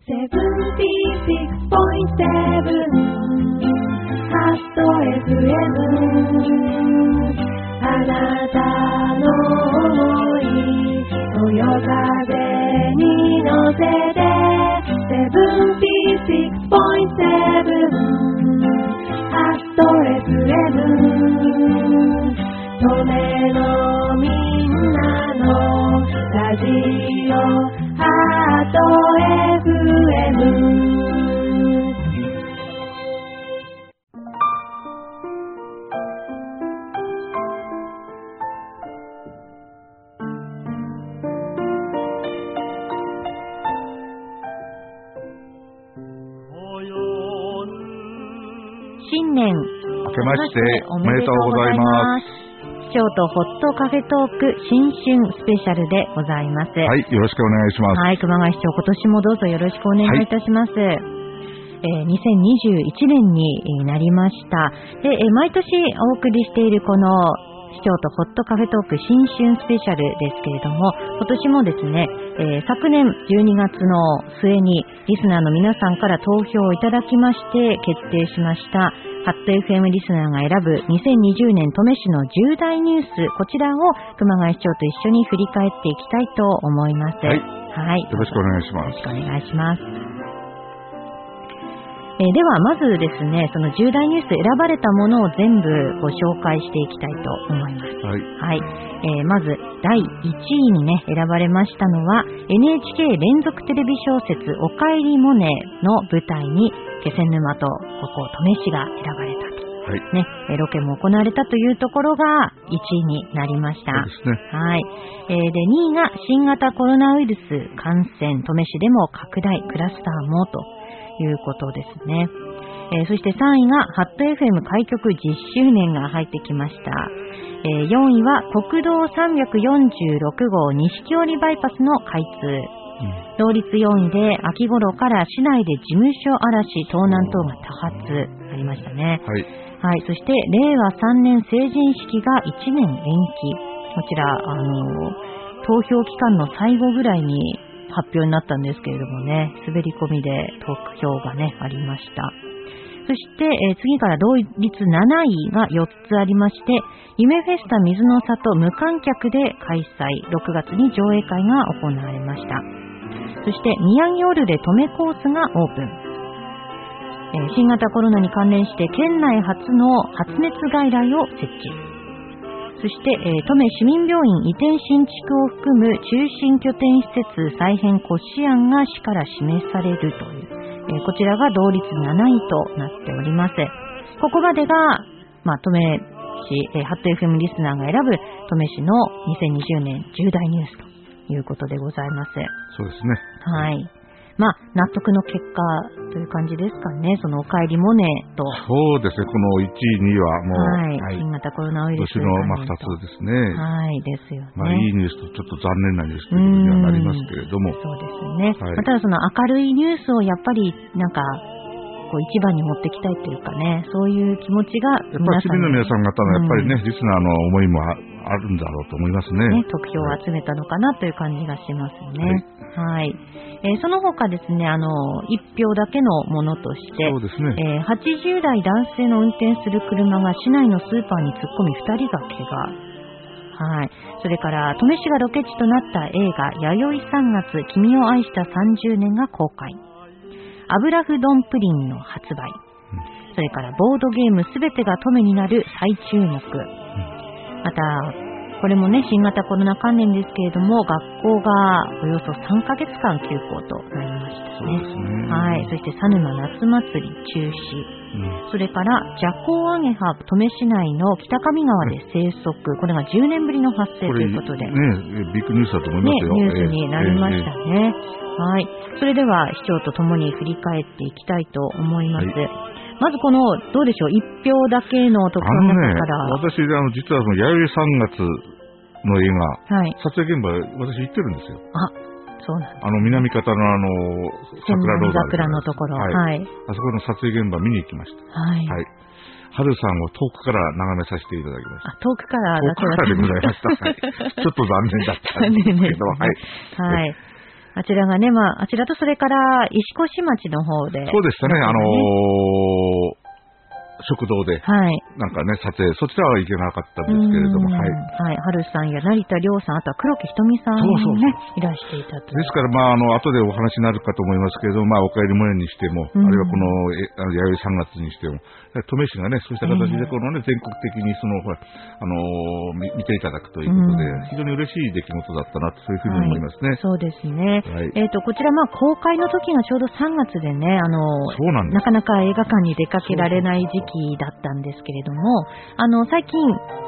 あなたの想いそよ風に乗せて 76.7 登米のみんなのラジオハート FM。 新年明けましておめでとうございます。 京都ホットカフェトーク新春スペシャルでございます。 はい、よろしくお願いします。 はい、熊谷市長、今年もどうぞよろしくお願いいたします。2021年になりました。で、毎年お送りしているこの京都ホットカフェトーク新春スペシャルですけれども、今年もですね、昨年12月の末にリスナーの皆さんから投票をいただきまして決定しましたハット FM リスナーが選ぶ2020年登米市の重大ニュース、こちらを熊谷市長と一緒に振り返っていきたいと思います。はい、はい、 よろしくお願いします。 よろしくお願いします。ではまずですね、その重大ニュース選ばれたものを全部ご紹介していきたいと思います。 はい。 はい。まず第1位にね選ばれましたのは NHK 連続テレビ小説おかえりモネの舞台に気仙沼とここ登米市が選ばれたと。 はい。 ね、ロケも行われたというところが1位になりました。 そうですね。 はい。で、2位が新型コロナウイルス感染、登米市でも拡大、クラスターもということですね。そして3位がハット FM 開局10周年が入ってきました。4位は国道346号錦織バイパスの開通。同率4位で秋頃から市内で事務所嵐盗難等が多発ありましたね。 はい。 はい。そして令和3年成人式が1年延期。こちら投票期間の最後ぐらいに発表になったんですけれどもね、滑り込みで投票がねありました。そして、次から同率7位が4つありまして、夢フェスタ水の里無観客で開催、6月に上映会が行われました。そして宮城オルレ登米コースがオープン。新型コロナに関連して県内初の発熱外来を設置。そして、登米市民病院移転新築を含む中心拠点施設再編骨子案が市から示されるという、こちらが同率7位となっております。ここまでが、登米市、ハット FM リスナーが選ぶ登米市の2020年重大ニュースということでございます。 そうですね。 はい。納得の結果という感じですかね。そのおかえりモネと。 そうですね。この1位、2位はもう、 はい、新型コロナウイルス今年の2つですね。 はい、ですよね。 いいニュースとちょっと残念なニュースということにはなりますけれども。 そうですね。 はい、 ただその明るいニュースをやっぱり一番に持ってきたいというかね、そういう気持ちがやっぱり市民の皆さん方のやっぱりね、リスナーの思いもあるんだろうと思いますね。 得票を集めたのかなという感じがしますね。はい。その他ですね、1票だけのものとして、 そうですね。 80代男性の運転する車が市内のスーパーに突っ込み2人が怪我。はい。それから登米市がロケ地となった映画弥生3月君を愛した30年が公開。油麩丼プリンの発売。それからボードゲームすべてが登米になる再注目。またこれもね、新型コロナ関連ですけれども、学校がおよそ3ヶ月間休校となりましたね。 そうですね。 はい。そして佐沼夏祭り中止。それからジャコウアゲハ登米市内の北上川で生息。これが10年ぶりの発生ということで。 ね、ビッグニュースだと思いますよ。 ニュースになりましたね。はい。それでは市長とともに振り返っていきたいと思います。まずこの、どうでしょう、1票だけの特徴の中から。 私、実はその弥生3月の映画、 はい、 撮影現場、私行ってるんですよ。 そうなんです。 南方の桜ロード桜のところ、 はい。あそこの撮影現場見に行きました。 はい。 はい。春さんを遠くから眺めさせていただきました。 遠くからでございました。はい。ちょっと残念だったんですけど、 はい。はい。 あちらがね、あちらとそれから石越町の方で。 そうでしたね、食堂で、 はい。 なんかね、撮影、そちらは行けなかったんですけれども、はい。 はい、春さんや成田亮さん、あとは黒木ひとみさんもね、いらしていたと。 ですから、後でお話になるかと思いますけれども、おかえりもえにしても、あるいはこの、弥生3月にしても、登米市がね、そうした形で、このね、全国的に見ていただくということで、非常に嬉しい出来事だったなと、そういうふうに思いますね。 そうですね。 はい、 こちら、公開の時がちょうど3月でね、 そうなんです。 なかなか映画館に出かけられない時期だったんですけれども、最近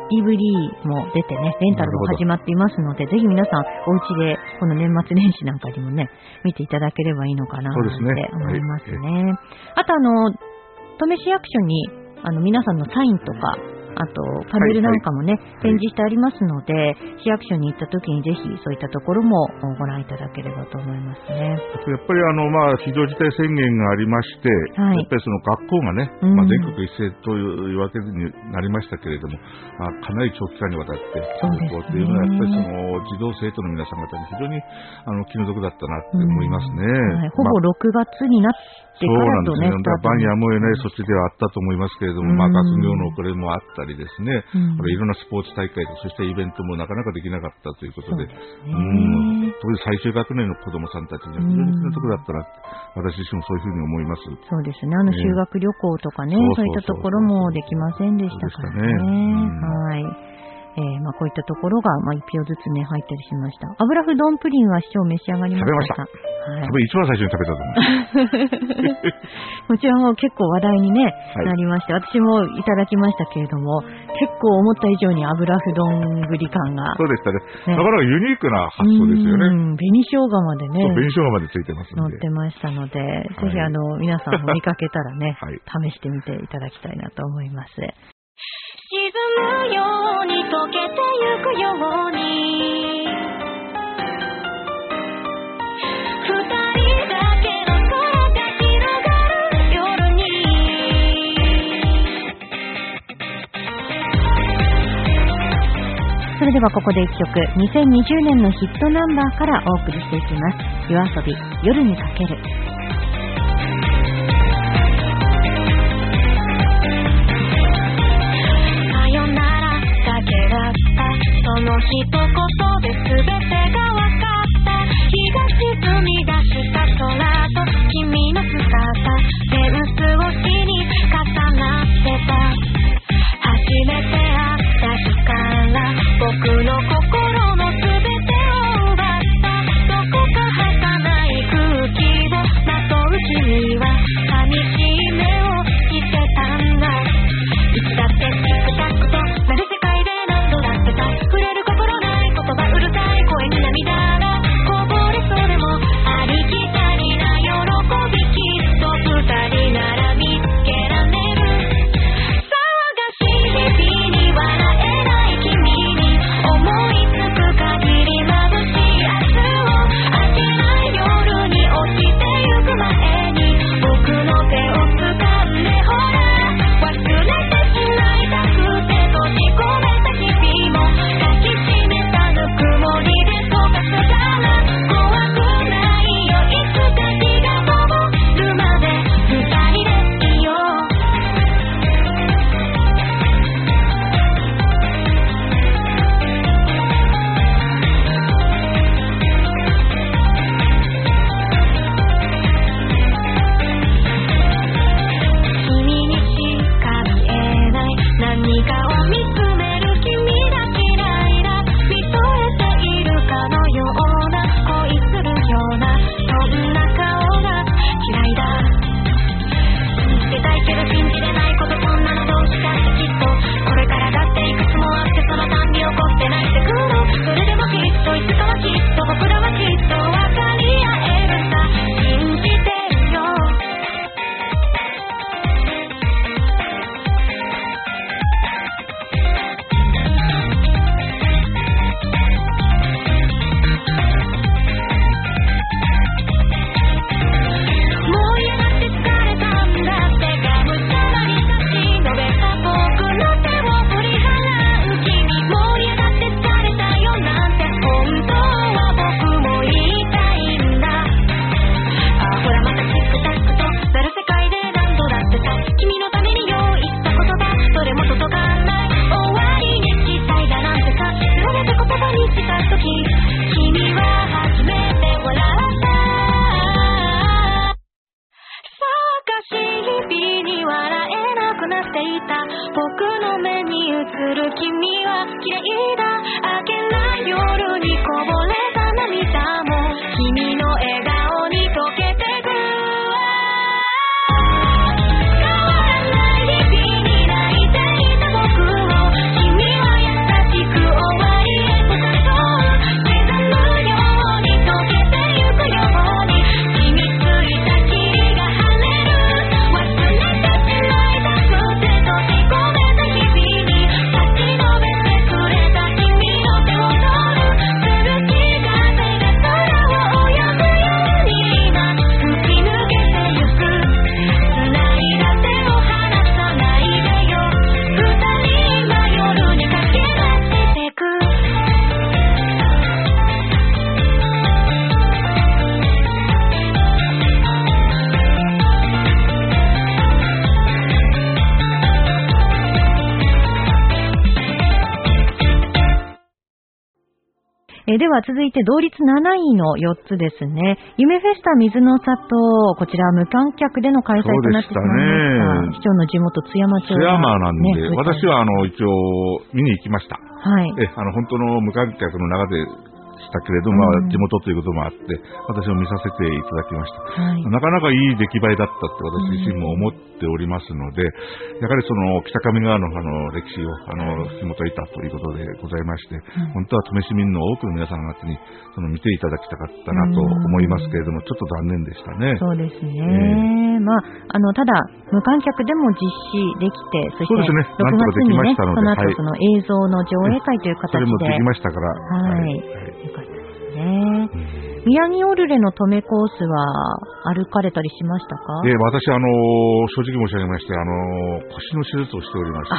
DVD も出てね、レンタルも始まっていますので、ぜひ皆さんお家でこの年末年始なんかにもね、見ていただければいいのかなって思いますね。あと登米市役所に皆さんのサインとか、あとパネルなんかもね、展示してありますので、市役所に行った時にぜひそういったところもご覧いただければと思いますね。 やっぱり非常事態宣言がありまして、やっぱりその学校がね、全国一斉というわけになりましたけれども、かなり長期間にわたって続くというのは、やっぱりその児童生徒の皆さん方に非常に気の毒だったなって思いますね。 ほぼ6月になってからとね、 晩やむを得ない措置ではあったと思いますけれども、学業の遅れもあったりですね、いろんなスポーツ大会と、そしてイベントもなかなかできなかったということで、特に最終学年の子どもさんたちには非常に気の毒だったなって、私自身もそういうふうに思います。 そうですね、修学旅行とかね、そういったところもできませんでしたからね。はい。こういったところが1票ずつね入ったりしました。油麩丼プリンは市長召し上がりましたか？ 多分一番最初に食べたと思います。 こちらも結構話題に、ねなりまして、私もいただきましたけれども、結構思った以上に油麩丼ぶり感が。 そうでしたね。なかなかユニークな発想ですよね。 紅生姜までね。 紅生姜までついてますので。 乗ってましたので、ぜひ皆さんも見かけたらね、試してみていただきたいなと思います。 沈むように溶けてゆくように二人だけの空が広がる夜にそれではここで一曲、2020年のヒットナンバーからお送りしていきます。YOASOBI、夜にかける。 その一言で全てが分かった。日が沈み出した空と君の姿、フェンス越しに重なってた。初めて会った日から僕の心の全てを奪った。どこか儚い空気をまとう君は寂しい目をしてたんだ。いつだってチクタクとなる世界で何度だってた。触れる心ない言葉うるさい声に涙がこぼれそうでもありきたりなる君は綺麗だ。明けない夜にこぼれた涙も君の笑顔に溶けてく。変わらない日々に泣いていた僕を君は優しく終わりへと誘う。刻むように溶けてゆくように染みついた霧が晴れる。忘れてしまいたくて閉じ込めた日々に立ち止めてくれた君の手を取る。涼しい風が空を泳ぐように今吹き抜けてゆく。繋いだ手を離さないでよ。二人今夜に駆け出してく。 では続いて同率7位の4つですね。夢フェスタ水の里、こちら無観客での開催となってしまいました。市長の地元津山町、 津山なんで、私は一応見に行きました。 はい。 本当の無観客の中でしたけれども、地元ということもあって私も見させていただきました、はい、なかなかいい出来栄えだったって私自身も思っておりますので、やはりその北上川の歴史を紐解いたということでございまして、本当は登米市民の多くの皆さん方に見ていただきたかったなと思いますけれども、ちょっと残念でしたね。 そうですね、ただ無観客でも実施できて、そして6月にね、その後その映像の上映会という形で、 それもできましたから、 はい、よかったですね。宮城オルレの登米コースは歩かれたりしましたか？ 私正直申し上げまして腰の手術をしておりまして、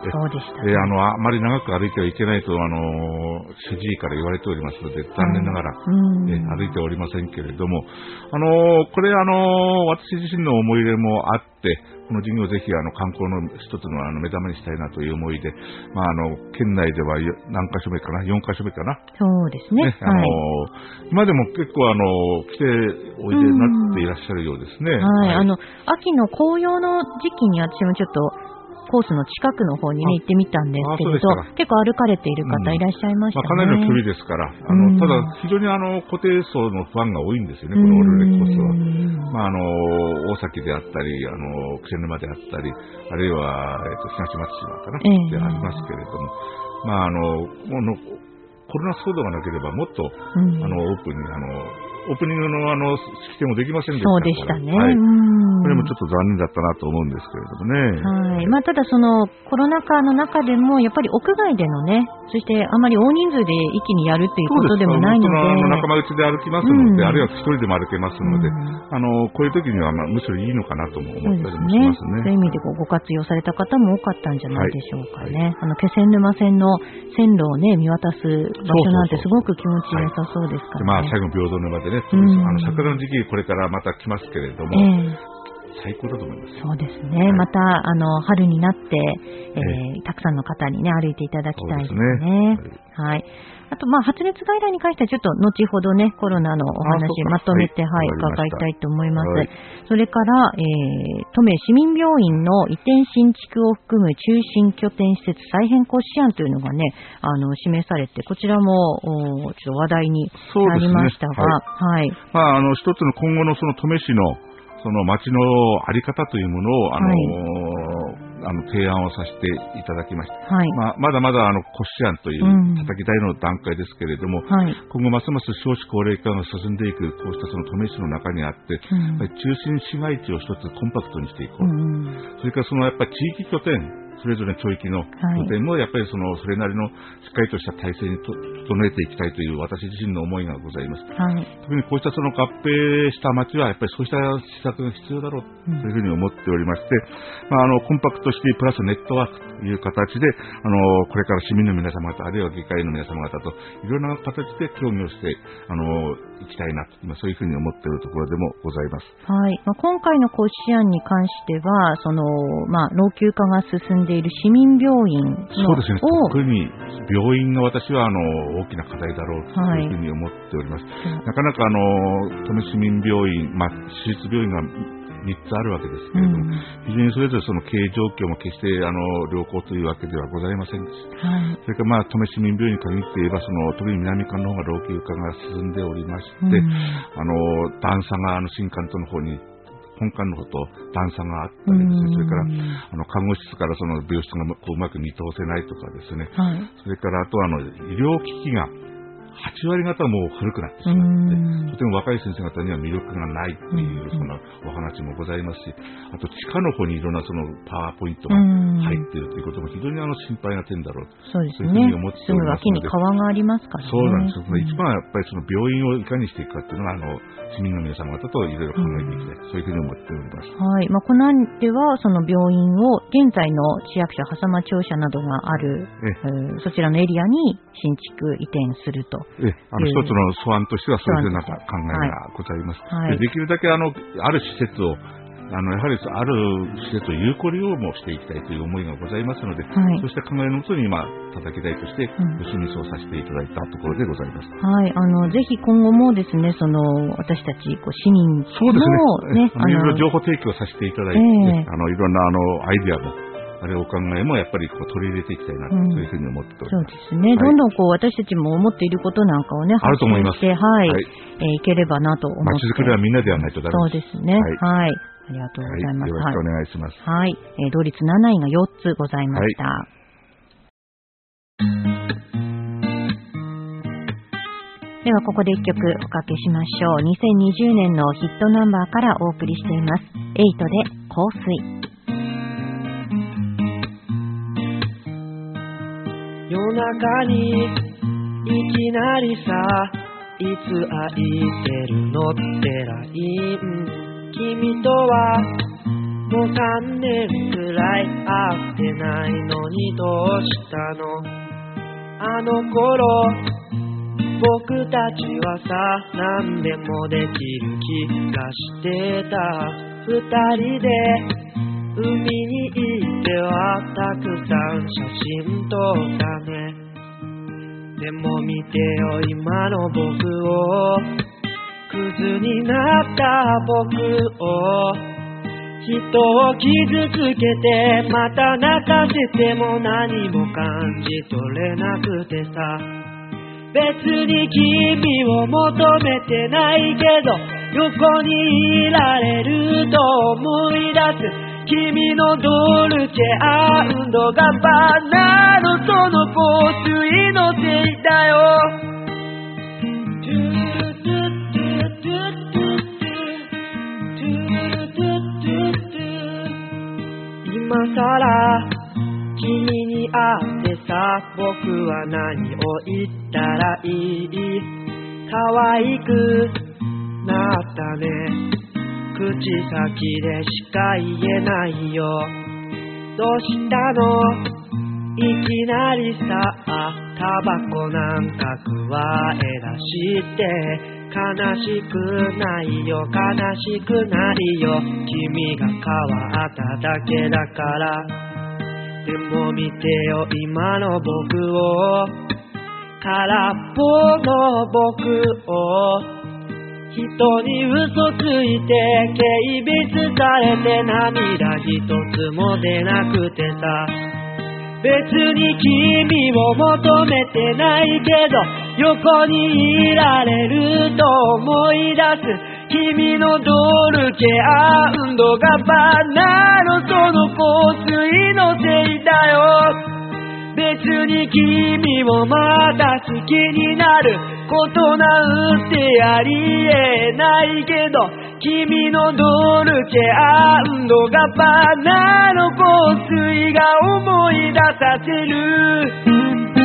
そうでしたね。 あまり長く歩いてはいけないと主治医から言われておりますので、残念ながら、歩いておりませんけれども、これ私自身の思い入れもあって、この事業をぜひ観光の一つの目玉にしたいなという思いで、県内では何カ所目かな、4カ所目かな。 そうですね。 今でも結構来ておいでになっていらっしゃるようですね。 はい。秋の紅葉の時期に私もちょっとコースの近くの方に、ね、行ってみたんですけれど、結構歩かれている方いらっしゃいましたね。 かなりの距離ですから、ただ非常に固定層のファンが多いんですよね、このオルレコースは。大崎であったり、気仙沼であったり、あるいは、東松島かな、でありますけれども、コロナ騒動がなければもっと、オープンにオープニングの式典もできませんでしたから。 そうでしたね。 はい、これもちょっと残念だったなと思うんですけれどもね。はい。ただそのコロナ禍の中でもやっぱり屋外でのね、そしてあまり大人数で一気にやるっていうことでもないので、 仲間内で歩きますので、あるいは一人でも歩けますので、こういう時にはむしろいいのかなとも思ったりもしますね。 そういう意味でご活用された方も多かったんじゃないでしょうかね。気仙沼線の線路をね見渡す場所なんてすごく気持ち良さそうですからね。 最後平等沼でね。桜の時期これからまた来ますけれども、最高だと思います。 そうですね。また春になって、たくさんの方にね歩いていただきたいですね。はい。あと発熱外来に関してはちょっと後ほどねコロナのお話まとめて伺いたいと思います。それから登米市民病院の移転新築を含む中心拠点施設再編更新案というのがね示されて、こちらもちょっと話題になりましたが、はい。 一つの今後のその登米市のその町のあり方というものを提案をさせていただきました。まだまだ骨子案という叩き台の段階ですけれども、今後ますます少子高齢化が進んでいくこうしたその登米市の中にあって、中心市街地を一つコンパクトにしていこう。それからやっぱり地域拠点それぞれの町域の拠点もやっぱりそれなりのしっかりとした体制に整えていきたいという私自身の思いがございます。特にこうした合併した町はやっぱりそうした施策が必要だろうというふうに思っておりまして、コンパクトシティプラスネットワークという形でこれから市民の皆様方あるいは議会の皆様方といろんな形で協議をしていきたいなとそういうふうに思っているところでもございます。 今回の骨子案に関しては老朽化が進んでいる市民病院のそうですね。特に病院が私は大きな課題だろうというふうに思っております。なかなか登米市民病院、市立病院が 3つあるわけですけれども、非常にそれぞれその経営状況も決して良好というわけではございませんでした。それから登米市民病院に限って言えば、特に南館の方が老朽化が進んでおりまして、段差が新館との方に本館の方と段差があったりですね、それから看護室からその病室がうまく見通せないとかですね、それからあと医療機器が8割方もう古くなってしまって、とても若い先生方には魅力がないというそのお話もございますし、あと地下の方にいろんなそのパワーポイントが入っているということも非常に心配な点だろうと、 そうですね、 そういうふうに思っておりますので、 すぐ脇に川がありますからね。 そうなんです。一番はやっぱりその病院をいかにしていくかというのが市民の皆様方といろいろ考えていきたい、そういうふうに思っております。 はい。この案ではその病院を現在の市役所狭間庁舎などがある、そちらのエリアに新築移転すると。 一つの素案としてはそういうふうな考えがございます。できるだけある施設をやはりある施設を有効利用もしていきたいという思いがございますので、そうした考えのもとに今叩き台としてご審議をさせていただいたところでございます。 はい、ぜひ今後もですね、私たち市民のそうですね、いろいろ情報提供させていただいて、いろんなアイディアもお考えもやっぱり取り入れていきたいなと、そういうふうに思っております。 そうですね、どんどん私たちも思っていることなんかをね、 あると思います。 いければなと思って。 街づくりはみんなでやらないとダメです。 そうですね。はい。ありがとうございます。 よろしくお願いします。 はい。同率7位が4つございました。ではここで1曲おかけしましょう。2020年のヒットナンバーからお送りしています。エイトで香水。 夜中にいきなりさ、いつ空いてるのってライン。君とはもう3年くらい会ってないのにどうしたの？あの頃僕たちはさ、何でもできる気がしてた。2人で海に行ってはたくさん写真撮ったね。でも見てよ今の僕を、クズになった僕を、人を傷つけてまた泣かせても何も感じ取れなくてさ、別に君を求めてないけど横にいられると思い出す。君のドルチェ&ガバナのその香水のせいだよ。今さら君に会ってさ、僕は何を言ったらいい？可愛くなったね。口先でしか言えないよ。どうしたの？いきなりさ、タバコなんか加え出して悲しくないよ、悲しくないよ。君が変わっただけだから。でも見てよ今の僕を、空っぽの僕を、人に嘘ついて軽蔑されて涙一つも出なくてさ、別に君を求めてないけど横にいられると思い出す。君のドルチェ&ガバナのその香水のせいだよ。別に君をまだ好きになることなんてありえないけど、君のドルチェ&ガバナの香水が思い出させる。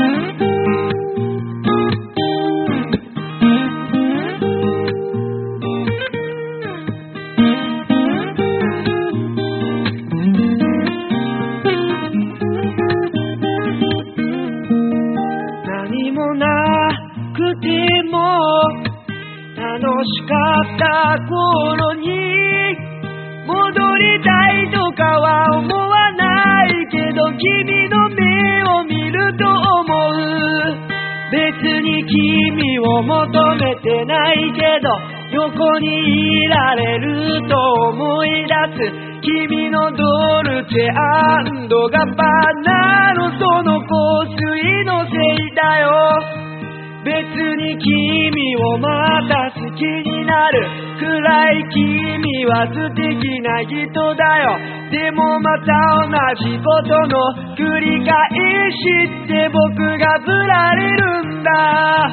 何もなくても楽しかった頃に戻りたいとかは思わないけど、君の目を見ると思う。別に君を求めてないけど横にいられると思い出君のドルチェ&ガッバナのその香水のせいだよ。別に君をまた好きになるくらい君は素敵な人だよ。でもまた同じことの繰り返しって僕が振られるんだ。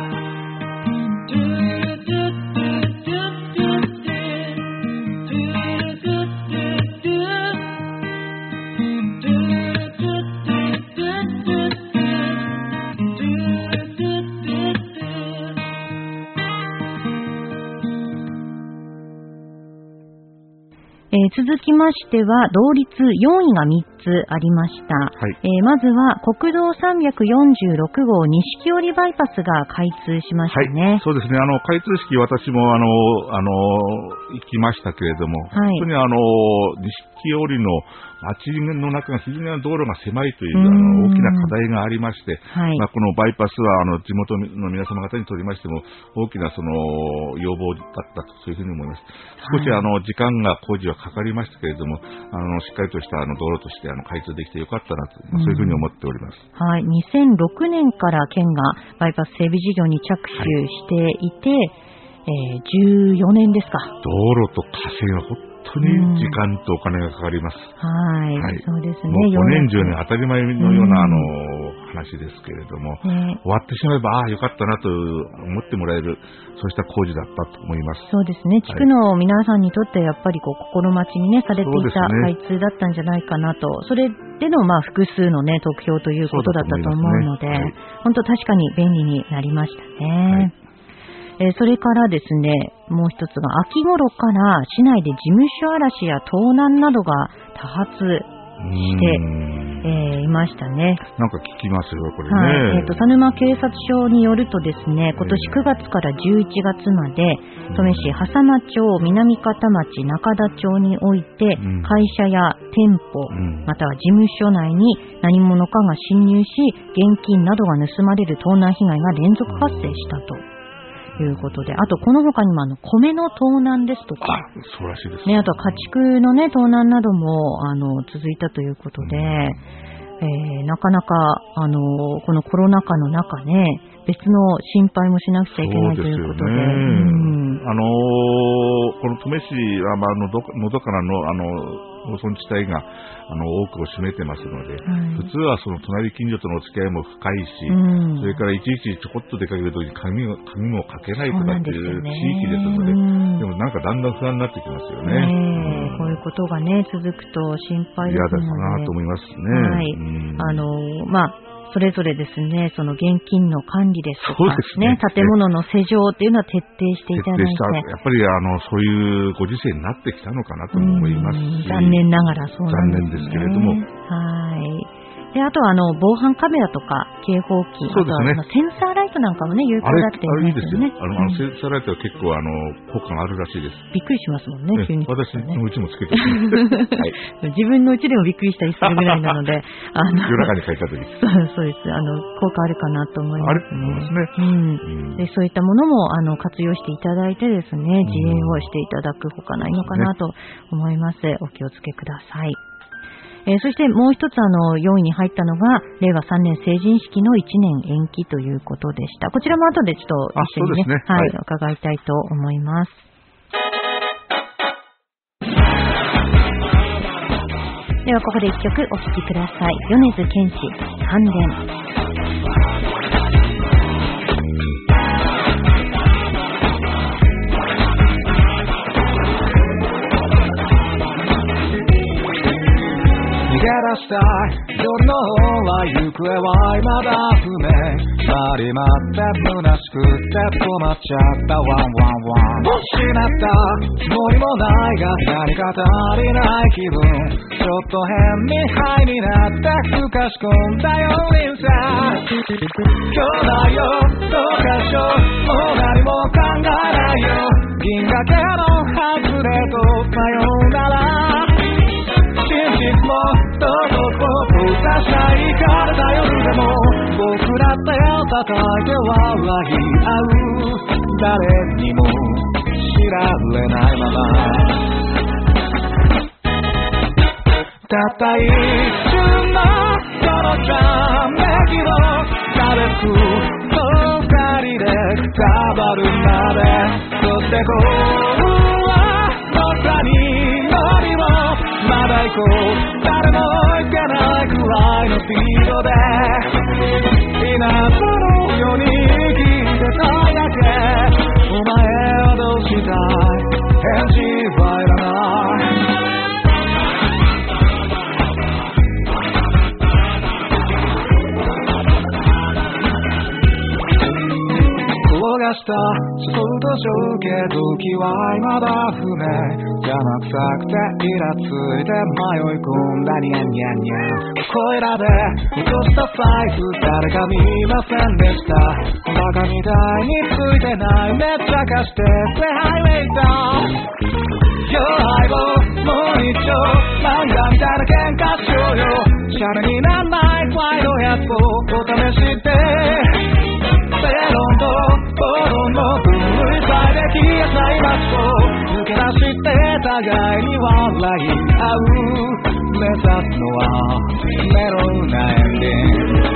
続きましては同率4位が3つありました、はい。まずは国道346号錦織バイパスが開通しましたね。 はい、そうですね。開通式私も行きましたけれども、はい、本当に錦織の街の中が非常に道路が狭いという大きな課題がありまして、はい、このバイパスは地元の皆様方にとりましても大きなその要望だったとそういうふうに思います。少し時間が工事はかかりましたけれども、しっかりとした道路として開通できてよかったなと、そういうふうに思っております。 はい、2006年から県がバイパス整備事業に着手していて、14年ですか。 道路と河川は本当に時間とお金がかかります。 はい、そうですね。 もう5年10年当たり前のような話ですけれども、終わってしまえばよかったなと思ってもらえるそうした工事だったと思います。 そうですね。地区の皆さんにとってやっぱり心待ちにねされていた開通だったんじゃないかなと。それでの複数のね得票ということだったと思うので、本当確かに便利になりましたね。それからですね、もう一つが秋頃から市内で事務所荒らしや盗難などが多発していましたね。 なんか聞きますよこれね。 はい、佐沼警察署によるとですね、今年9月から11月まで登米市笠間町、南方町、中田町において会社や店舗、または事務所内に何者かが侵入し現金などが盗まれる盗難被害が連続発生したということで、あとこの他にも米の盗難ですとか、 そうらしいですね。 あとは家畜のね盗難なども続いたということで、なかなかこのコロナ禍の中ね別の心配もしなくちゃいけないということで、 この登米市はのどかな農村地帯が多くを占めてますので、普通はその隣近所とのお付き合いも深いし、それからいちいちちょこっと出かけるときに鍵もかけないとかっていう地域ですので、でもなんかだんだん不安になってきますよね。 こういうことがね続くと心配ですので、 嫌だなと思いますね。 はい。それぞれですね、その現金の管理ですとか、ね、建物の施錠っていうのは徹底していただいて、 やっぱりそういうご時世になってきたのかなと思いますし、 残念ながらそうなんですね。 残念ですけれども、 はい。で、あとは防犯カメラとか警報器、 そうですね、 あとはセンサーライトなんかもね有効だって言いますよね。 センサーライトは結構効果があるらしいです。 びっくりしますもんね、急に、 私のうちもつけてます、 はい、自分のうちでもびっくりしたりするぐらいなので夜中に書いた時そうです。効果あるかなと思いますね。 あると思いますね。 でそういったものも活用していただいてですね、自衛をしていただくほかないのかなと思います。お気をつけください。そしてもう一つ4位に入ったのが令和3年成人式の1年延期ということでした。こちらも後でちょっと一緒にね、伺いたいと思います。ではここで1曲お聴きください。米津玄師、感電。 逃げ出した夜の方は行方は未だ不明。回り回って虚しくて止まっちゃったワンワンワン。失ったつもりもないが何か足りない気分。ちょっと変にハイになってふかし込んだよ人生。今日だよどうかしようもう何も考えないよ。銀河系の外れとさようなら。真実もどこ僕たちが行かれた夜でも僕らって叩いて笑い合う。誰にも知られないままたった一瞬のこのひらめきを食べつくと二人でくたばるまで、そしてこうは僕に乗りをまだ行こう、誰も行けないくらいのスピードで稲妻のように生きてたいだけ、お前はどうしたい、返事はいらない。転がしたスコート上下動機は未だ不明、邪魔くさくてイラついて迷い込んだニャンニャンニャン、ここいらで落とした財布誰か見ませんでした、バカみたいについてないめっちゃ貸して Say hi later Your eyes をもう一丁漫画みたいな喧嘩しようよ、シャレになんないファイのやつをお試しでセロンとボロの分類され消えちゃいますと抜け出して互いに笑い合う、目指すのはメロウなエンディング、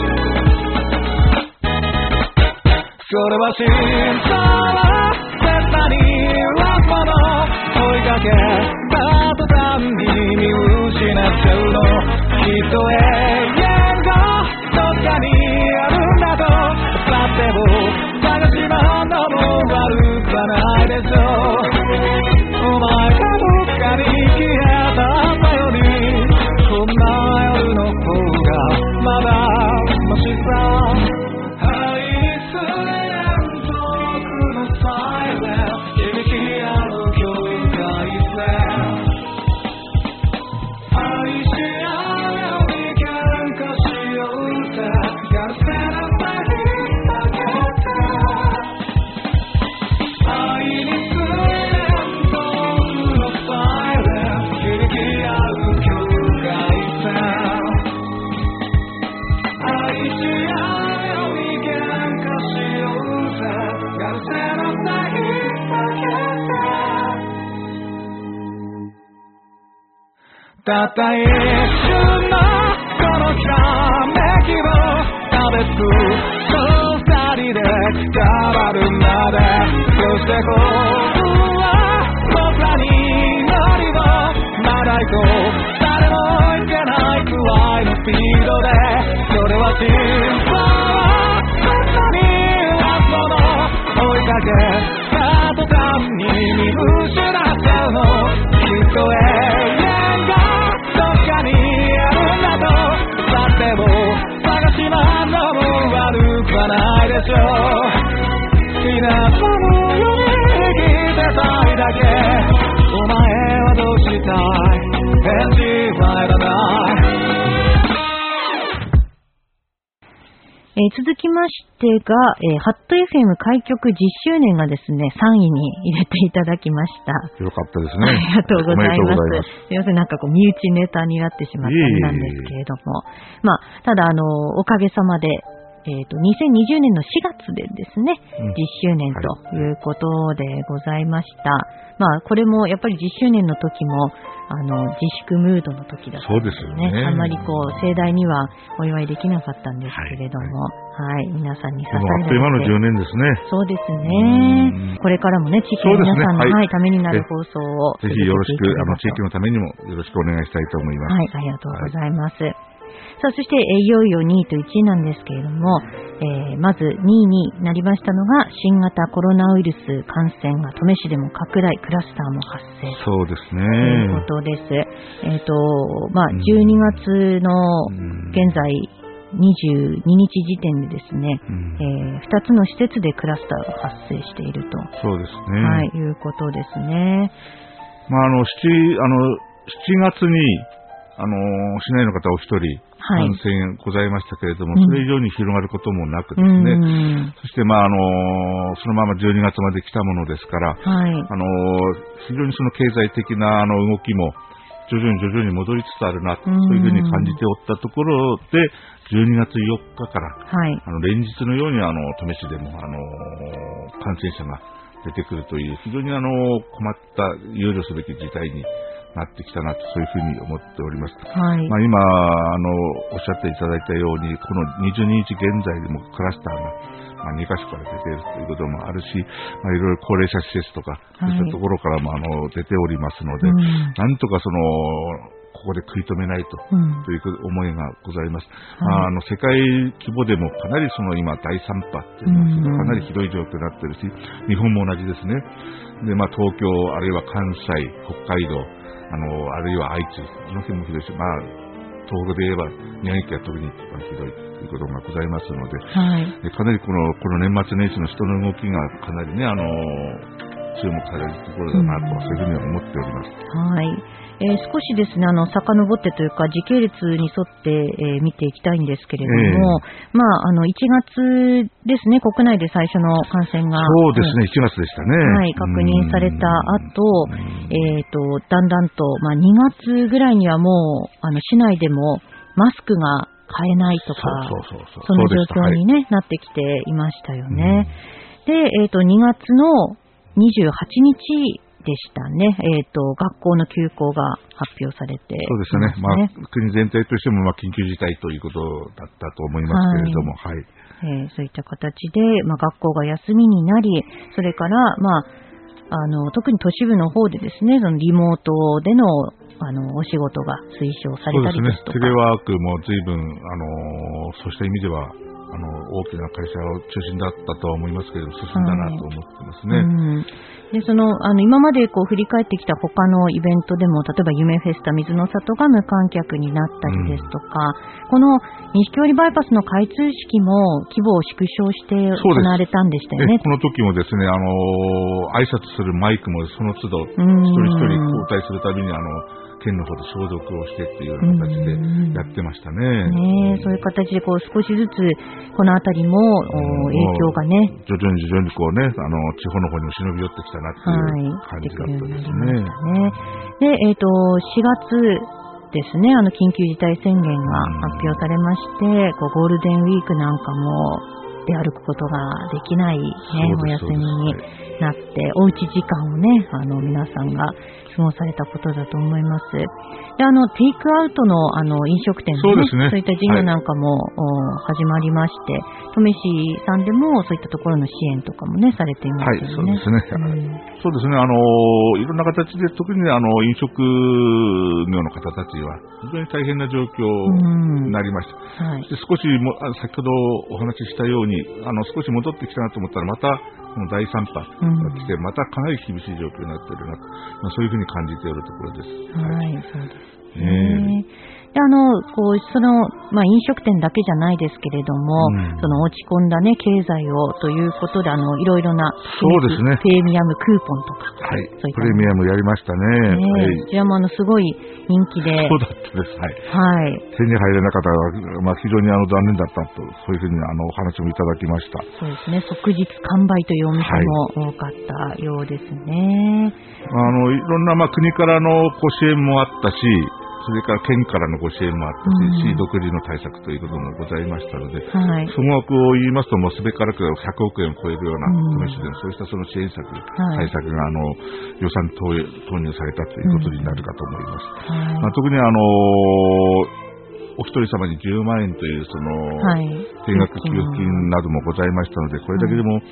それは真相は絶対にラストの追いかけた途端に見失っちゃうの、きっと永遠がどっかにあるんだとだっても探し回んのも悪くはないでしょう、お前がどっかに消えた朝よりこんな夜の方がまだマシさ、愛する遠くのサイレン響き合う境界線、愛し合うように喧嘩しようってやるせなさいだけで、愛にする遠くのサイレン響き合う境界線、愛し合うように喧嘩しようぜやるせなさいだけで、たった一瞬のこのひらめきを食べつくと二人でくたばるまで、そしてこうは僕らに乗りをまだ行こう、誰も行けないくらいのスピードで、それは真相は僕らにラストの追いかけた途端に見失っちゃうの、きっと永遠がどっかにあるんだとだっても探し回るのも悪くはないでしょう、皆さんのように生きてたいだけ、お前はどうしたい、返事はいらない。 続きましてが、ハット FM 開局10周年がですね、3位に入れていただきました。 よかったですね。 ありがとうございます。すみません、なんか身内ネタになってしまったんなんですけれども。まあ、ただ、おかげさまで、2020年の4月でですね、10周年ということでございました。まあ、これもやっぱり10周年の時も、自粛ムードの時だったんですよね。そうですよね。あんまり盛大にはお祝いできなかったんですけれども、はい、皆さんに支えられて。あっという間の 10年ですね。 そうですね。これからもね、地域の皆さんの、ためになる放送を。 ぜひよろしく、地域のためにもよろしくお願いしたいと思います。 はい、ありがとうございます。さあ、そして、いよいよ2位と1位なんですけれども、まず2位になりましたのが、新型コロナウイルス感染が登米市でも拡大、クラスターも発生。 そうですね。 ということです。まあ、12月の現在、22日時点でですね、2つの施設でクラスターが発生していると。 そうですね。 はい、いうことですね。 まあ、7月に、市内の方お一人、感染ございましたけれども、それ以上に広がることもなくですね、そして、まあ、そのまま12月まで来たものですから、非常にその経済的な動きも徐々に戻りつつあるな、そういうふうに感じておったところで、12月4日から、連日のように登米市でも感染者が出てくるという、非常に困った憂慮すべき事態になってきたなと、そういうふうに思っております。 はい。 今おっしゃっていただいたように、この22日現在でもクラスターが2カ所から出ているということもあるし、いろいろ高齢者施設とか、そういったところからも出ておりますので、なんとかここで食い止めないと、という思いがございます。世界規模でもかなり今第3波っていうのはかなりひどい状況になっているし、日本も同じですね。で、東京あるいは関西、北海道、あるいは愛知、この辺もひどいし、東北で言えば宮城県は特に一番ひどいということがございますので、かなりこの年末年始の人の動きがかなりね、注目されるところだなと、そういうふうに思っております。 はい。少しですね、遡ってというか、時系列に沿って、見ていきたいんですけれども、1月ですね、国内で最初の感染が。 そうですね、1月でしたね。 はい、確認された後、だんだんと、2月ぐらいにはもう、市内でもマスクが買えないとか、その状況にね、なってきていましたよね。で、2月の28日、でしたね。学校の休校が発表されて、 そうですね。国全体としても緊急事態ということだったと思いますけれども、はい。 そういった形で、学校が休みになり、それから、特に都市部の方でですね、リモートでのお仕事が推奨されたりですとか。 そうですね。テレワークも随分そうした意味では大きな会社を中心だったとは思いますけれども、進んだなと思ってますね。 で今まで振り返ってきた他のイベントでも、例えば夢フェスタ水の里が無観客になったりですとか、この西京里バイパスの開通式も規模を縮小して行われたんでしたよね。 この時もですね、挨拶するマイクもその都度一人一人交代するたびに県の方で消毒をしてっていうような形でやってましたね。 そういう形で少しずつこのあたりも影響がね、 徐々に地方の方にも忍び寄ってきたなっていう感じだったですね。 で、4月ですね、緊急事態宣言が発表されまして、ゴールデンウィークなんかも出歩くことができない、お休みになって、おうち時間をね、皆さんが過ごされたことだと思います。で、テイクアウトの飲食店のね、そういった事業なんかも、始まりまして、登米市さんでもそういったところの支援とかもね、されていますよね。 そうですね。そうですね。いろんな形で、特に飲食業の方たちは非常に大変な状況になりました。で、少し先ほどお話ししたように、少し戻ってきたなと思ったら、またこの第3波が来て、またかなり厳しい状況になっているなと、そういうふうに感じているところです。 そうですね。で、飲食店だけじゃないですけれども、落ち込んだね、経済をということで、いろいろな、 そうですね。 プレミアムクーポンとか。 はい。プレミアムやりましたね。 こちらもすごい人気で。 そうだったです。はい。手に入れなかったら、非常に残念だったと、そういうふうにお話もいただきました。 そうですね。即日完売というお店も多かったようですね。 いろんな、国からのご支援もあったし、それから県からのご支援もあったし、市独自の対策ということもございましたので、総額を言いますと、もうすべからく100億円を超えるような登米市でのそうした支援策、対策が予算投入されたということになるかと思います。特にお一人様に10万円という定額給付金などもございましたので、これだけでも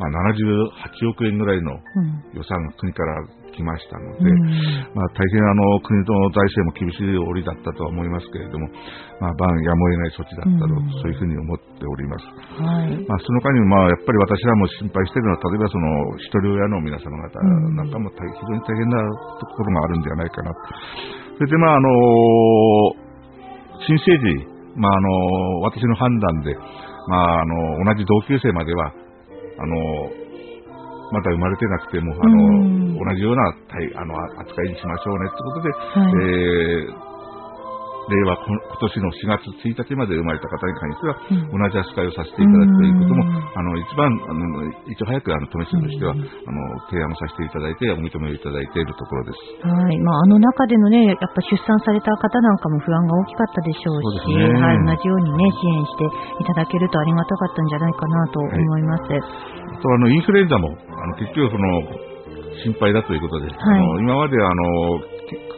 78億円ぐらいの予算が国から来ましたので、大変国の財政も厳しい折だったとは思いますけれども、やむを得ない措置だったと、そういうふうに思っております。その間にやっぱり私らも心配しているのは、例えば一人親の皆様方なんかも非常に大変なところがあるんではないかなと。それで新生児、私の判断で、同じ同級生まではまだ生まれてなくても、同じような扱いにしましょうねということで、令和今年の4月1日まで生まれた方に関しては、同じ扱いをさせていただくということも、一番いち早く登米市としては提案させていただいて、お認めをいただいているところです。 中でのね、やっぱ出産された方なんかも不安が大きかったでしょうし、同じようにね、支援していただけるとありがたかったんじゃないかなと思います。 あとインフルエンザも結局心配だということで、今まで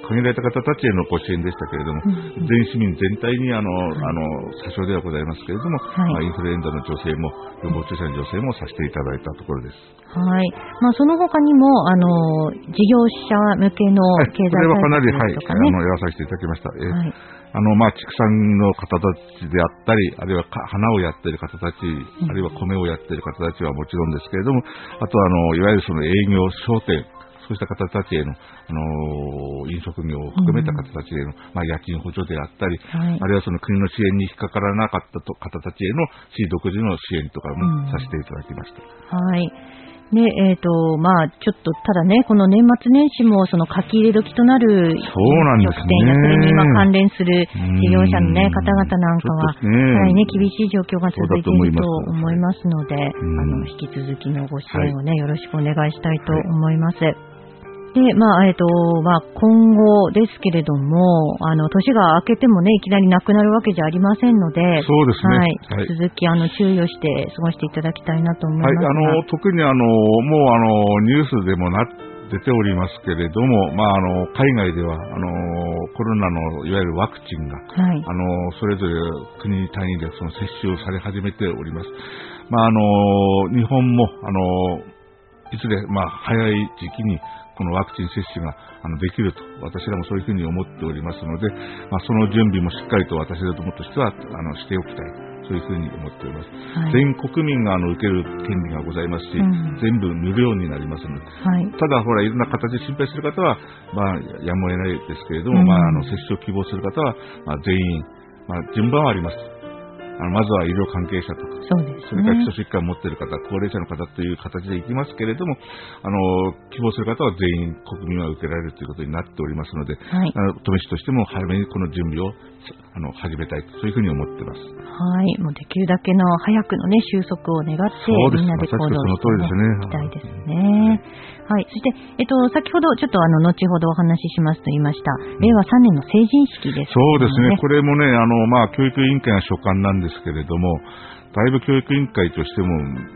限られた方たちへのご支援でしたけれども、全市民全体に詐称ではございますけれども、インフルエンザの助成も予防注射の助成もさせていただいたところです。 はい。その他にも事業者向けの経済対策とかね、 やらさせていただきました。畜産の方たちであったり、あるいは花をやっている方たち、あるいは米をやっている方たちはもちろんですけれども、あといわゆるその営業商店、そうした方たちへの、飲食業を含めた方たちへの、家賃補助であったり、あるいはその国の支援に引っかからなかった方たちへの市独自の支援とかもさせていただきました。 はい。で、ちょっと、ただね、この年末年始も、その書き入れ時となる飲食店や、それに関連する事業者のね、方々なんかは、やはりね、厳しい状況が続いていると思いますので、引き続きのご支援をね、よろしくお願いしたいと思います。で、今後ですけれども、年が明けてもね、いきなりなくなるわけじゃありませんので、 そうですね。 引き続き、注意をして過ごしていただきたいなと思いますが。 特にもう、ニュースでも出ておりますけれども、海外では、コロナのいわゆるワクチンが、それぞれ国単位でその接種をされ始めております。日本も、いずれ、早い時期に、このワクチン接種ができると、私らもそういうふうに思っておりますので、その準備もしっかりと私どもとしてはしておきたい、そういうふうに思っております。全国民が受ける権利がございますし、全部無料になりますので、ただいろんな形で心配する方は、やむを得ないですけれども、接種を希望する方は、全員、順番はあります。まずは医療関係者とか、それから基礎疾患を持っている方、高齢者の方という形でいきますけれども、希望する方は全員国民は受けられるということになっておりますので、登米市としても早めにこの準備を始めたい、そういうふうに思っています。 はい、もうできるだけの早くのね、収束を願って、みんなで行動していきたいですね。はい。そして、先ほど、ちょっと後ほどお話ししますと言いました、令和3年の成人式です、 そうですね。これもね、教育委員会が所管なんですけれども、だいぶ教育委員会としても、迷った、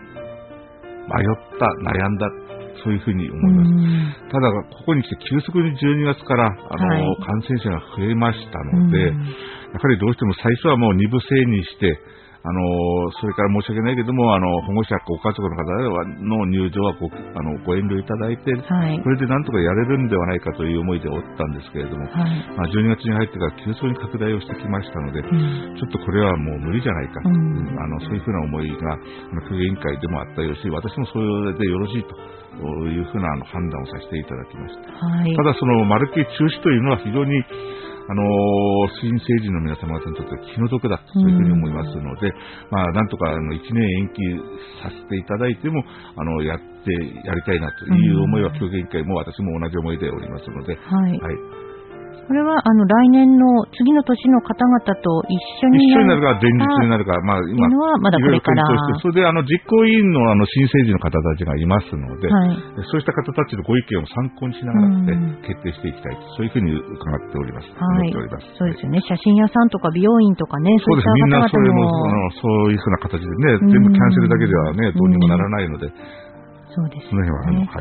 悩んだ、そういうふうに思います。ただ、ここに来て急速に12月から、感染者が増えましたので、やはりどうしても最初はもう2部制にして、それから申し訳ないけども、保護者、ご家族の方の入場はご遠慮いただいて、これでなんとかやれるんではないかという思いでおったんですけれども、12月に入ってから急速に拡大をしてきましたので、ちょっとこれはもう無理じゃないか、そういうふうな思いが、教育委員会でもあったようし、私もそれでよろしいというふうな判断をさせていただきました。ただ、まるっきり中止というのは非常に新成人の皆様方にとっては気の毒だと、そういうふうに思いますので、なんとか1年延期させていただいても、やりたいなという思いは、教育委員会も私も同じ思いでおりますので、 これは来年の次の年の方々と一緒になるか前日になるか、 今まだこれからそれで実行委員の新成人の方たちがいますので、そうした方たちのご意見を参考にしながら決定していきたい、そういうふうに伺っております。 そうですよね。写真屋さんとか美容院とかね、そういった方々もそういうふうな形でね、全部キャンセルだけではね、どうにもならないので、 そうですね。 その辺は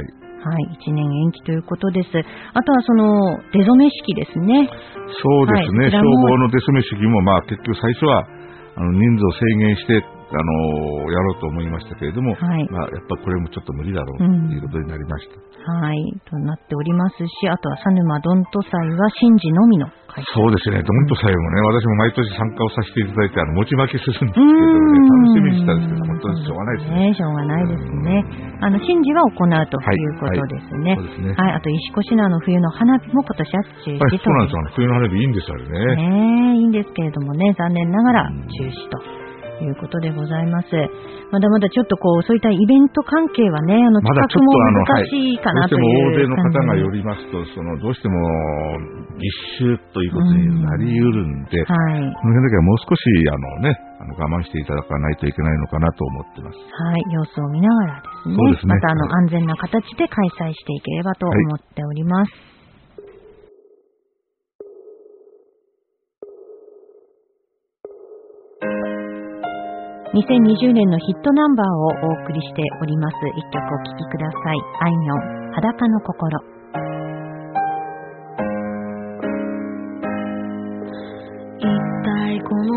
1年延期ということです。あとは出初め式ですね。 そうですね。消防の出初め式も結局最初は人数を制限してやろうと思いましたけれども、やっぱこれもちょっと無理だろうということになりました。となっておりますし、あとは佐沼どんと祭は神事のみの開催。 そうですね。どんと祭もね、私も毎年参加をさせていただいて餅まきするんですけどね、楽しみにしたんですけど、本当にしょうがないですね。 しょうがないですね。神事は行うということですね。あと石越の冬の花火も今年は中止と。 そうなんですよ。冬の花火いいんですよね。いいんですけれどもね、残念ながら中止ということでございます。まだまだちょっとそういったイベント関係はね、企画も難しいかなという。 どうしても大勢の方が寄りますと、どうしても密集ということになり得るんで、この辺だけはもう少し我慢していただかないといけないのかなと思ってます。 様子を見ながらですね。また安全な形で開催していければと思っております。2020年のヒットナンバーをお送りしております。一曲お聴きください。あいみょん、裸の心。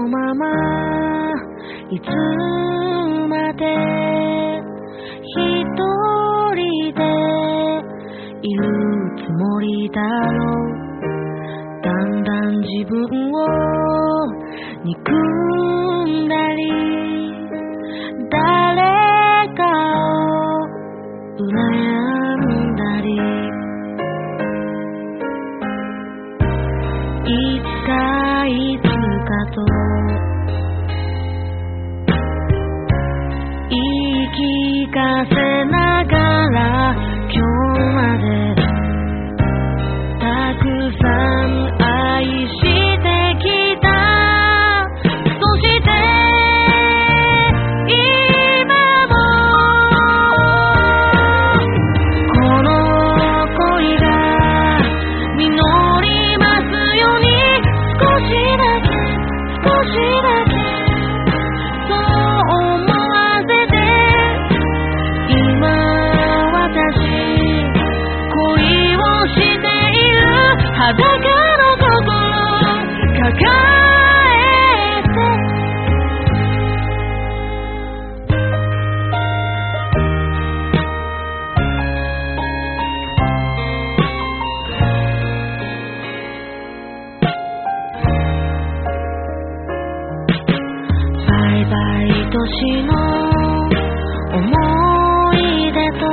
のままいつまで一人でいるつもりだろう。だんだん自分を憎んだり誰かを羨んだり、いつかいつかと言い聞かせながら今日までたくさん愛してきた。そして今もこの恋が実りますように、少しだけそう思わせて、今私恋をしている裸の心抱えて、バイバイ年の思い出と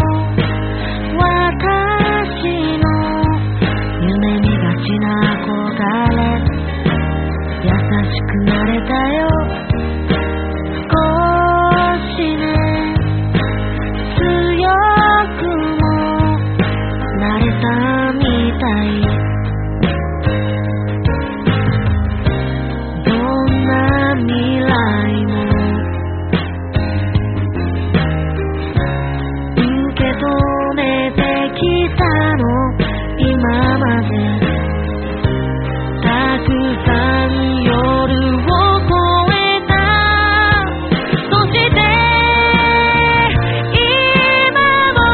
私の夢見がちな憧れ、優しくなれたよ少しね、強くもなれたみたい。どんな未来も受け止めてきたの、今までたくさん夜を越えた。そして今も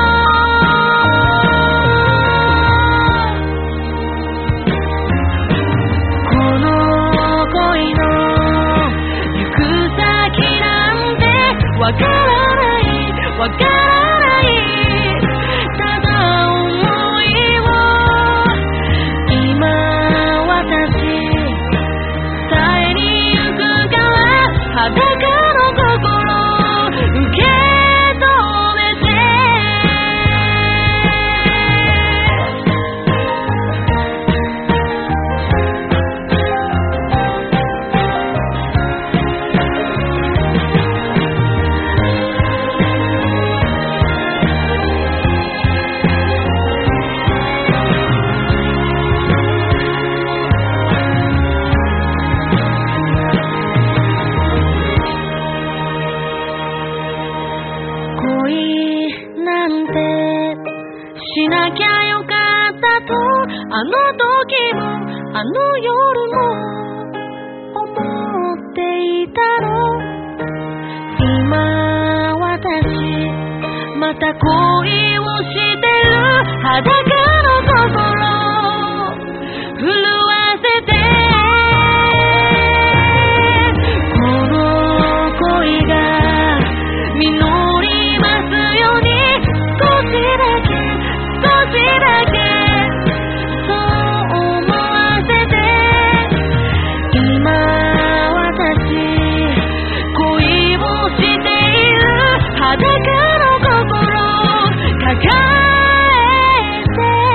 この恋の行く先なんてわからないただ思いを今私伝えに行くから裸の心受け止めて。恋なんてしなきゃよかったと、あの時もあの夜も思っていたの。今私また恋をしてる裸の心震わせて、この恋が実りますように、少しだけそう思わせて、今私恋をしている裸の心抱えて。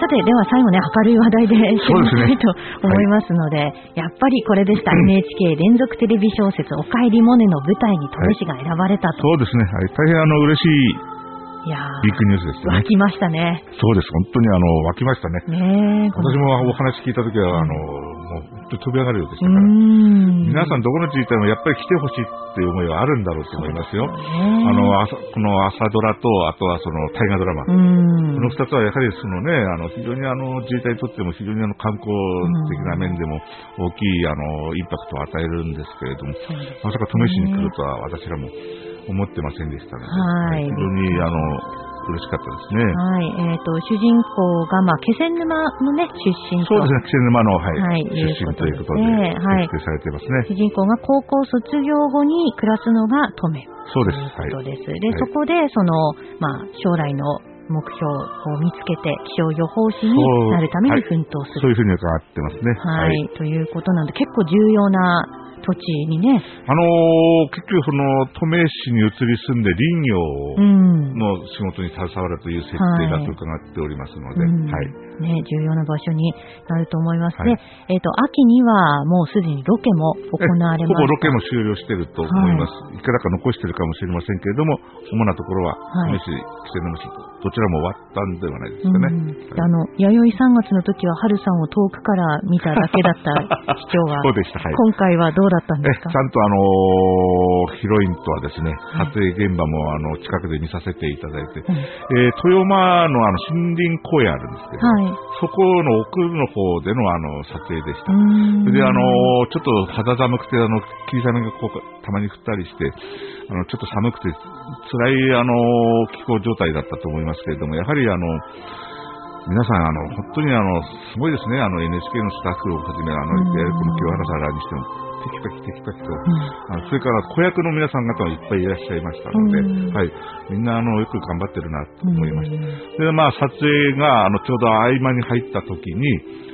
さて、では最後ね、明るい話題で締めたいと思いますので、やっぱりこれでした。NHK 連続テレビ小説、おかえりモネの舞台に登米市が選ばれたと。 そうですね。大変嬉しい。ビッグニュースですね。 湧きましたね。 そうです。本当に湧きましたね。私もお話聞いたときは、もう飛び上がるようでしたから。皆さんどこの自治体もやっぱり来てほしいっていう思いはあるんだろうと思いますよ。この朝ドラと、あとはその大河ドラマ。この二つはやはり非常に自治体にとっても非常に観光的な面でも大きいインパクトを与えるんですけれども、まさか登米市に来るとは私らも思ってませんでしたので、非常に嬉しかったですね。 主人公が気仙沼のね出身と。 そうですね、気仙沼の出身ということで設定されていますね。 主人公が高校卒業後に暮らすのが登米。 そうです。 ということです。で、そこで将来の目標を見つけて気象予報士になるために奮闘する。 そういうふうに伺ってますね。 ということなんで結構重要な土地にね。 結局登米市に移り住んで林業の仕事に携わるという設定だと伺っておりますので、 重要な場所になると思います。で、秋にはもうすでにロケも行われます。 ほぼロケも終了していると思います。いくらか残しているかもしれませんけれども、主なところは登米市、気仙沼市どちらも終わったんではないですかね。 弥生3月の時は春さんを遠くから見ただけだった市長がそうでした。 今回はどうだったんですか？ ちゃんとヒロインとはですね、撮影現場も近くで見させていただいて、豊山の森林公園あるんですけど、そこの奥の方での撮影でした。で、ちょっと肌寒くて霧雨がたまに降ったりして、ちょっと寒くて辛い気候状態だったと思いますけれども、やはり皆さん本当にすごいですね。NHK のスタッフをはじめこの清原さんらにしてもテキパキと、それから子役の皆さん方もいっぱいいらっしゃいましたので、みんなよく頑張ってるなと思いました。で、撮影がちょうど合間に入った時に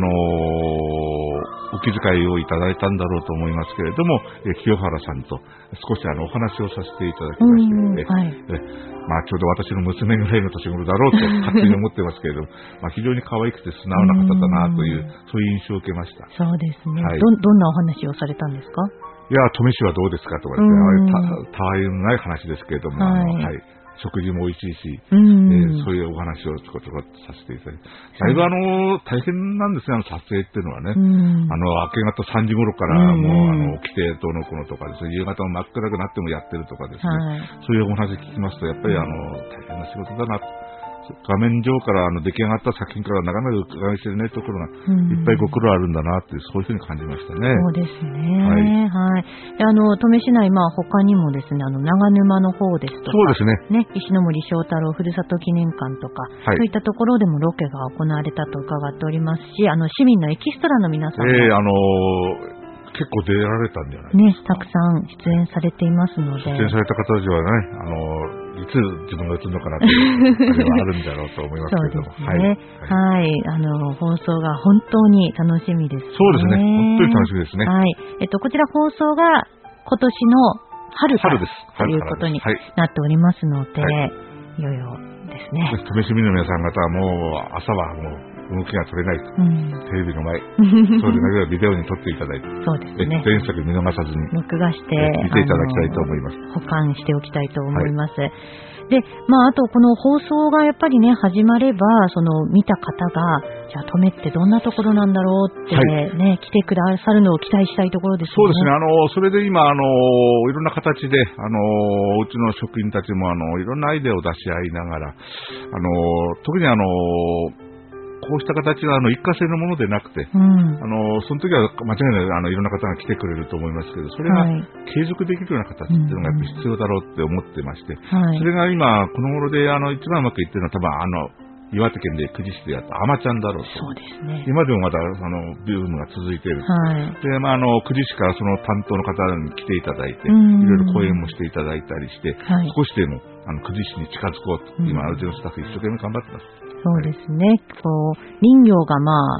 お気遣いをいただいたんだろうと思いますけれども、清原さんと少しお話をさせていただきまして、ちょうど私の娘ぐらいの年頃だろうと勝手に思ってますけれども、非常に可愛くて素直な方だなという、そういう印象を受けました。 そうですね。どんなお話をされたんですか？ いや、登米市はどうですかとかですね、たわいない話ですけれども、食事も美味しいし、そういうお話をちょこちょこさせていただいて、だいぶ大変なんですね、撮影っていうのはね。明け方3時頃からもう起きてどうのこうのとかですね、夕方も真っ暗くなってもやってるとかですね、そういうお話聞きますと、やっぱり大変な仕事だなと。画面上から出来上がった作品からなかなか伺い知れないところがいっぱいご苦労あるんだなってそういうふうに感じましたね。 そうですね。登米市内他にもですね長沼の方ですとか、 そうですね。 石森章太郎ふるさと記念館とか、そういったところでもロケが行われたと伺っておりますし、市民のエキストラの皆さんも結構出られたんじゃないですか。 たくさん出演されていますので。 出演された方たちはね、いつ自分が映るのかなというあれはあるんだろうと思いますけれども。 そうですね。放送が本当に楽しみですね。 そうですね。本当に楽しみですね。 こちら放送が今年の春からということになっておりますので、いよいよですね。 登米市民の皆さん方はもう朝はもう動きが取れないと、テレビの前そうでなければビデオに撮っていただいて、 そうですね、 前作見逃さずに録画して見ていただきたいと思います。 保管しておきたいと思います。で、あとこの放送がやっぱりね始まれば見た方がじゃあ登米ってどんなところなんだろうってね、来てくださるのを期待したいところですね。 そうですね。それで今いろんな形でうちの職員たちもいろんなアイデアを出し合いながら特にこうした形は一過性のものでなくて、その時は間違いないいろんな方が来てくれると思いますけど、それが継続できるような形っていうのがやっぱり必要だろうって思ってまして、それが今この頃で一番うまくいってるのは多分岩手県で久慈市でやったアマちゃんだろうと。 そうですね。 今でもまだブームが続いている。で、久慈市からその担当の方に来ていただいて、いろいろ講演もしていただいたりして、少しでも久慈市に近づこうと、今うちのスタッフ一生懸命頑張ってます。 そうですね。林業が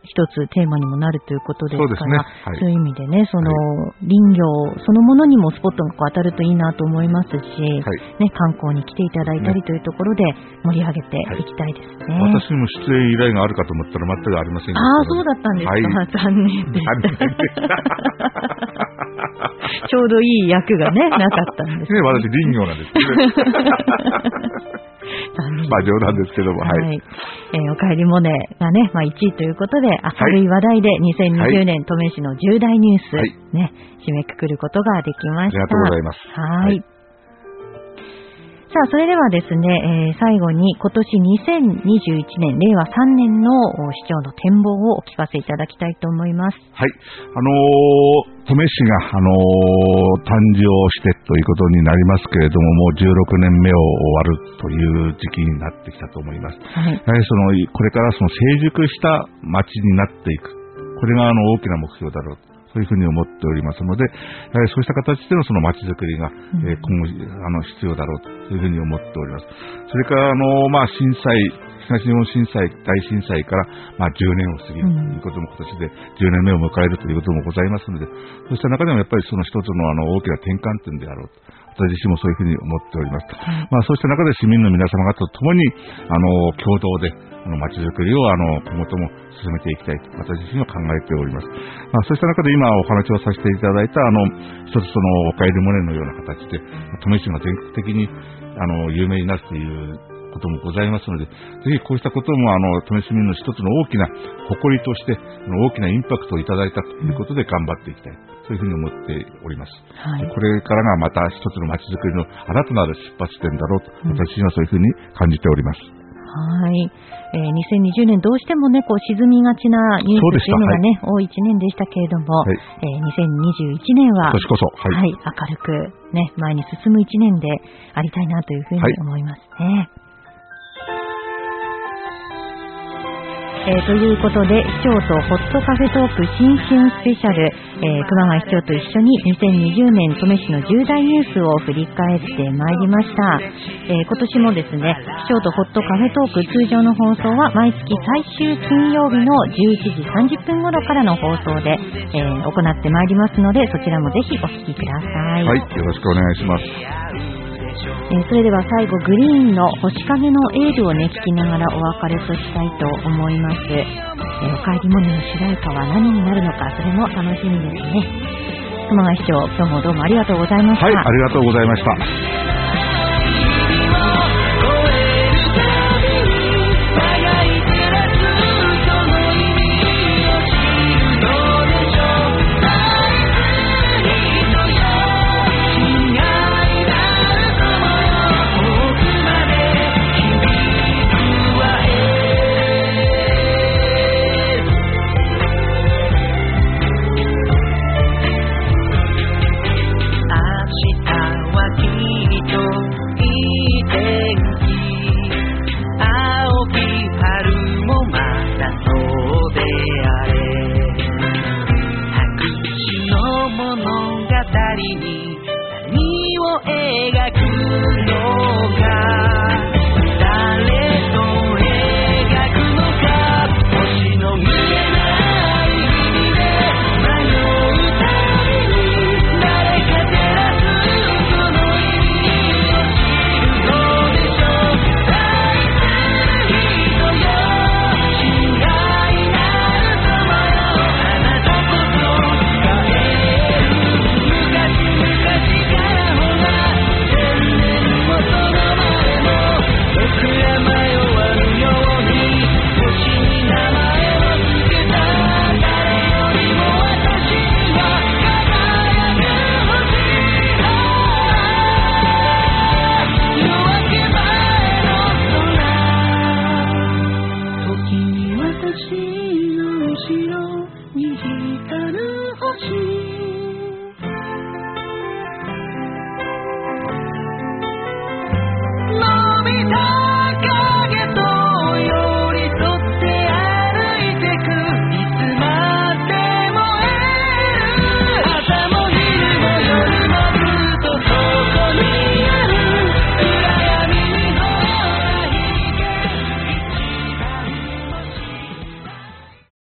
一つテーマにもなるということですから、そういう意味でね、その林業そのものにもスポットが当たるといいなと思いますし、ね、観光に来ていただいたりというところで盛り上げていきたいですね。 私にも出演依頼があるかと思ったら全くありませんでした。 ああ、そうだったんですか。残念でした。ちょうどいい役がね、なかったんですね。 私林業なんですけどまあ冗談ですけども、 おかえりモネがね、1位ということで、明るい話題で2020年登米市の重大ニュース、ね、締めくくることができました。 ありがとうございます。 さあ、それではですね、最後に今年2021年、令和3年の市長の展望をお聞かせいただきたいと思います。 はい。登米市が、誕生してということになりますけれども、もう16年目を終わるという時期になってきたと思います。やはりこれから成熟した町になっていく。これが大きな目標だろうと。そういうふうに思っておりますので、そうした形での町づくりが、今後必要だろうというふうに思っております。それから震災、東日本震災、大震災から10年を過ぎるということも今年で10年目を迎えるということもございますので、そうした中でもやっぱりその一つの大きな転換点であろうと。私自身もそういうふうに思っております。そうした中で市民の皆様方と共に共同で街づくりを今後とも進めていきたいと私自身は考えております。そうした中で今お話をさせていただいた一つおかえりモネのような形で登米市が全国的に有名になるということもございますので、ぜひこうしたことも登米市民の一つの大きな誇りとして大きなインパクトをいただいたということで頑張っていきたい、そういうふうに思っております。これからがまた一つの街づくりの新たなる出発点だろうと私はそういうふうに感じております。 2020年どうしてもね、沈みがちなニュースというのがね、多い1年でしたけれども、2021年は今年こそ、 明るくね、前に進む1年でありたいなというふうに思いますね。ということで、市長とホットカフェトーク新春スペシャル、熊谷市長と一緒に2020年登米市の重大ニュースを振り返ってまいりました。今年もですね、市長とホットカフェトーク通常の放送は毎月最終金曜日の11時30分頃からの放送で、行ってまいりますので、そちらもぜひお聞きください。 よろしくお願いします。 それでは最後、グリーンの星影のエールをね、聞きながらお別れとしたいと思います。おかえりモネの主題歌は何になるのか、それも楽しみですね。熊谷市長、今日もどうもありがとうございました。 ありがとうございました。 私の後ろに光る星